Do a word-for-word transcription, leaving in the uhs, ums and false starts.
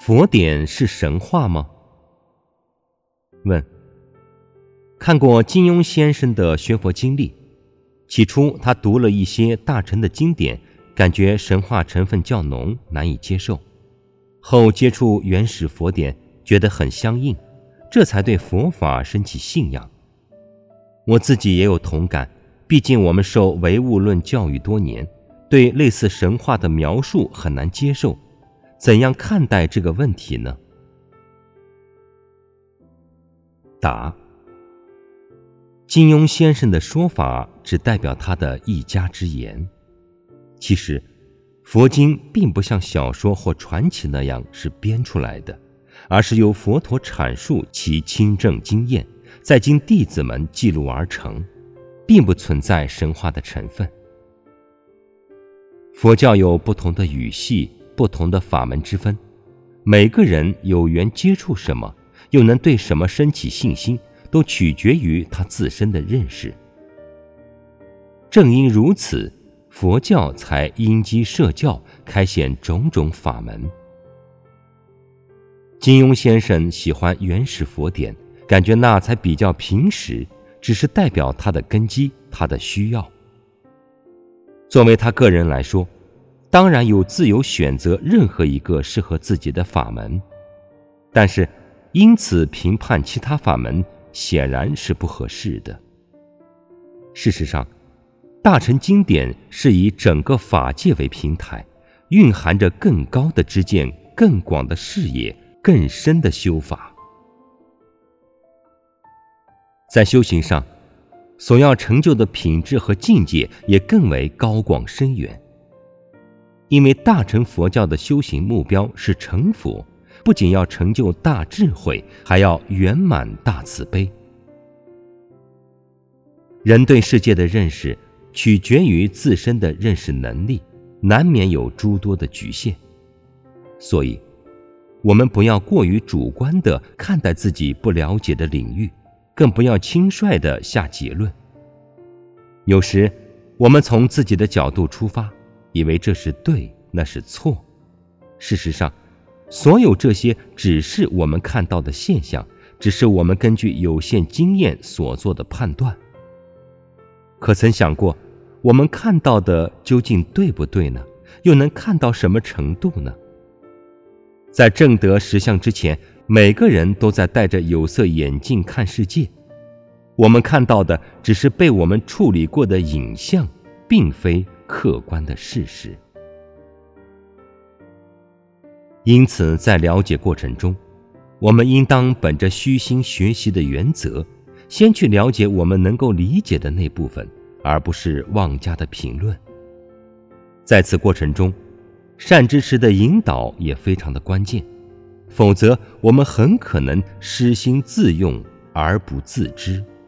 佛典是神话吗？问：看过金庸先生的学佛经历，起初他读了一些大乘的经典，感觉神话成分较浓，难以接受，后接触原始佛典，觉得很相应，这才对佛法升起信仰。我自己也有同感，毕竟我们受唯物论教育多年，对类似神话的描述很难接受，怎样看待这个问题呢？答：金庸先生的说法只代表他的一家之言。其实，佛经并不像小说或传奇那样是编出来的，而是由佛陀阐述其亲证经验，再经弟子们记录而成，并不存在神话的成分。佛教有不同的语系，不同的法门之分，每个人有缘接触什么，又能对什么升起信心，都取决于他自身的认识。正因如此，佛教才因机设教，开显种种法门。金庸先生喜欢原始佛典，感觉那才比较平实，只是代表他的根基，他的需要。作为他个人来说，当然有自由选择任何一个适合自己的法门，但是因此评判其他法门显然是不合适的。事实上，大乘经典是以整个法界为平台，蕴含着更高的知见、更广的视野、更深的修法。在修行上，所要成就的品质和境界也更为高广深远。因为大乘佛教的修行目标是成佛，不仅要成就大智慧，还要圆满大慈悲。人对世界的认识取决于自身的认识能力，难免有诸多的局限。所以，我们不要过于主观地看待自己不了解的领域，更不要轻率地下结论。有时，我们从自己的角度出发，以为这是对，那是错。事实上，所有这些只是我们看到的现象，只是我们根据有限经验所做的判断。可曾想过，我们看到的究竟对不对呢？又能看到什么程度呢？在证得实相之前，每个人都在戴着有色眼镜看世界，我们看到的只是被我们处理过的影像，并非客观的事实。因此，在了解过程中，我们应当本着虚心学习的原则，先去了解我们能够理解的那部分，而不是妄加的评论。在此过程中，善知识的引导也非常的关键，否则我们很可能失心自用而不自知。